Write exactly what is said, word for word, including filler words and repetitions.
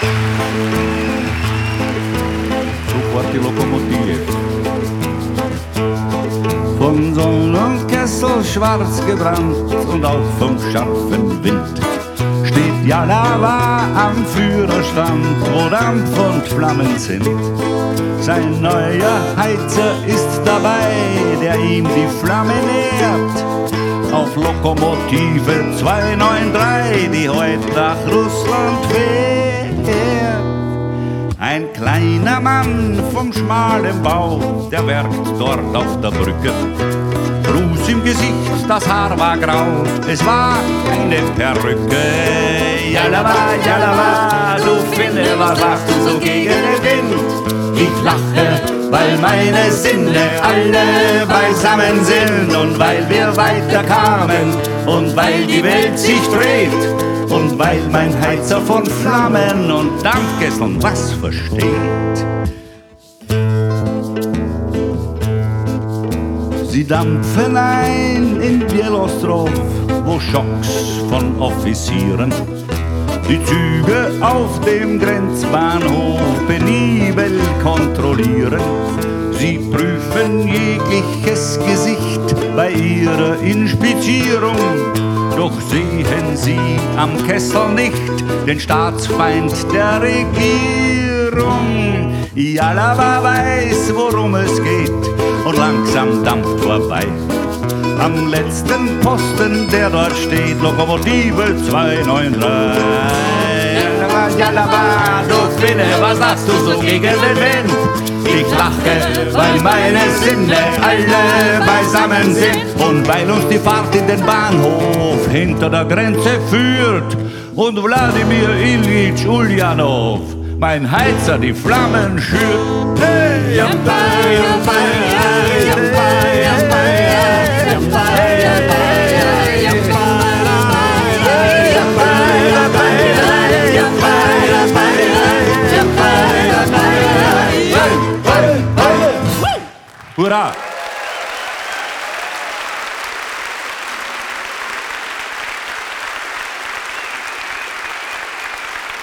Sofort die Lokomotive. Vom Sonnenkessel schwarz gebrannt und auch vom scharfen Wind steht Jalava am Führerstand, wo Dampf und Flammen sind. Sein neuer Heizer ist dabei, der ihm die Flamme nährt. Auf Lokomotive zwei neun drei, die heute nach Russland fährt. Ein kleiner Mann vom schmalen Bau, der werkt dort auf der Brücke. Ruß im Gesicht, das Haar war grau, es war keine Perücke. Jalava, Jalava, du Finne, was lachst du so gegen den Wind? Ich lache, weil meine Sinne alle beisammen sind und weil wir weiterkamen und weil die Welt sich dreht und weil mein Heizer von Flammen und Dampfkesseln was versteht. Sie dampfen ein in Bielostrov, wo Schocks von Offizieren die Züge auf dem Grenzbahnhof penibel kontrollieren. Sie prüfen jegliches Gesicht bei ihrer Inspizierung. Doch sehen sie am Kessel nicht den Staatsfeind der Regierung. Jalava weiß, worum es geht und langsam dampft vorbei. Am letzten Posten, der dort steht, Lokomotive zwei neun drei. Jalava, Jalava, du Finne, was lachst du so gegen den Wind? Ich lache, weil meine Sinne alle beisammen sind und weil uns die Fahrt in den Bahnhof hinter der Grenze führt und Wladimir Ilyich Ulyanov, mein Heizer, die Flammen schürt. Hey, Jampa, Jampa, Jampa, Jampa, Hurra!